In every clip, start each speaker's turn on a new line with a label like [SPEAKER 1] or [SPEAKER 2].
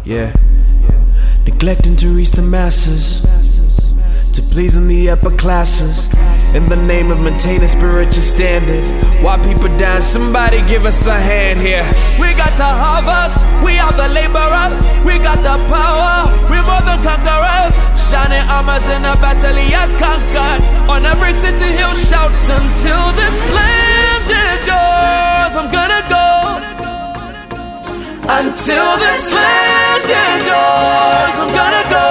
[SPEAKER 1] Yeah. Neglecting to reach the masses, to pleasing the upper classes, in the name of maintaining spiritual standards. While people dying, somebody give us a hand here. We got to harvest, we are the laborers. We got the power, we're more than conquerors. Shining armors in a battle he has conquered. On every city hill shout until this land is yours. I'm gonna go until this land is yours. I'm gonna go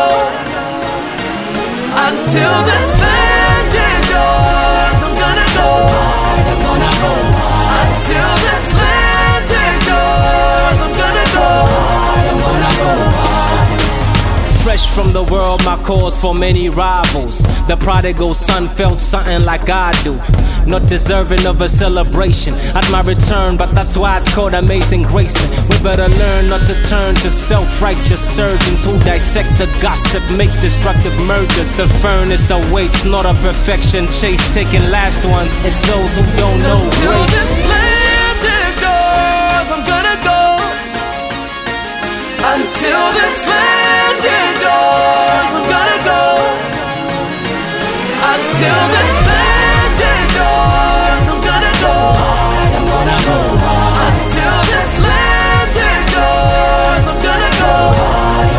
[SPEAKER 1] until this land is yours. I'm gonna go. I'm gonna go until this land is yours. I'm gonna go. I'm gonna go.
[SPEAKER 2] Fresh from the world, my cause for many rivals. The prodigal son felt something like I do, not deserving of a celebration at my return, but that's why it's called amazing grace. We better learn not to turn to self-righteous surgeons who dissect the gossip, make destructive mergers. A furnace awaits, not a perfection chase, taking last ones. It's those who don't know grace.
[SPEAKER 1] Until this land is yours, I'm gonna go. Until this land is yours, I'm gonna go. Until this land is yours, I'm gonna go. I'm gonna go. Until this land is yours, I'm gonna go. I'm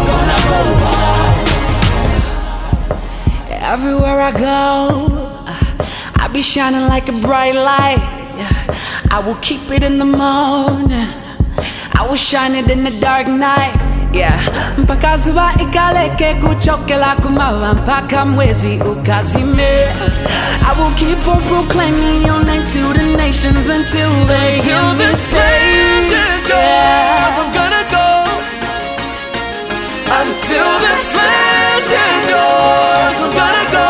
[SPEAKER 1] gonna go.
[SPEAKER 3] Everywhere I go, I be shining like a bright light. I will keep it in the morning, I will shine it in the dark night. Yeah, mpaka zuwa ikaleke kuchoke la kumawa mpaka mwezi ukazime. I will keep on proclaiming your name to the nations until they hear me say,
[SPEAKER 1] yeah, I'm gonna go. Until this land is yours, I'm gonna go.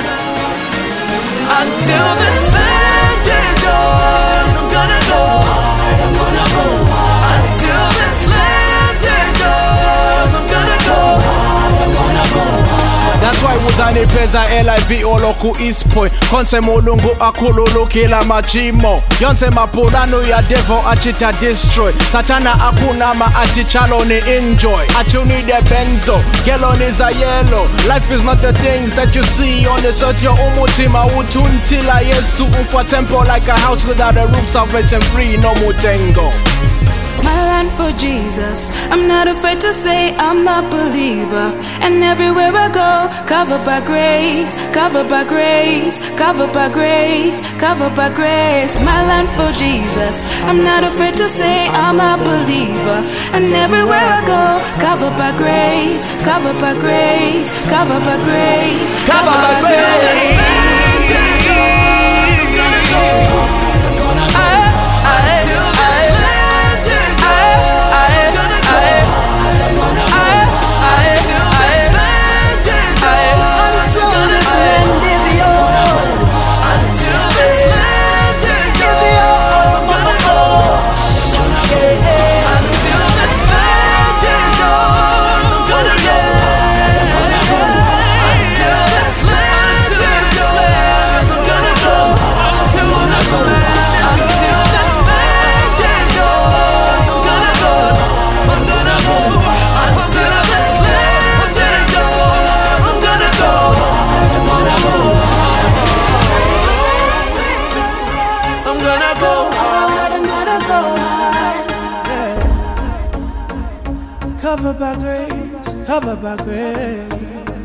[SPEAKER 1] Until this land is yours, I'm gonna go. I'm gonna go. Until this land is yours, I'm gonna go. I'm gonna go.
[SPEAKER 4] That's why uzane peza LIV oloku East Point. Konse mulungu akululu kila machimo. Yonse mapulano ya devil achita destroy. Satana akuna ma atichalo ni enjoy. Achuni de benzo, yellow is a yellow. Life is not the things that you see on the earth. Your umutima utuntila yesu for temple like a house without a roof. Salvation free, no mutengo.
[SPEAKER 3] my land for Jesus. I'm not afraid to say I'm a believer. And everywhere I go, covered by grace, covered by grace, covered by grace, covered by grace. My land for Jesus. I'm not afraid to say I'm a believer. And everywhere I go, covered by grace, covered by grace, covered by grace,
[SPEAKER 1] Covered by grace. Covered by grace, covered by grace.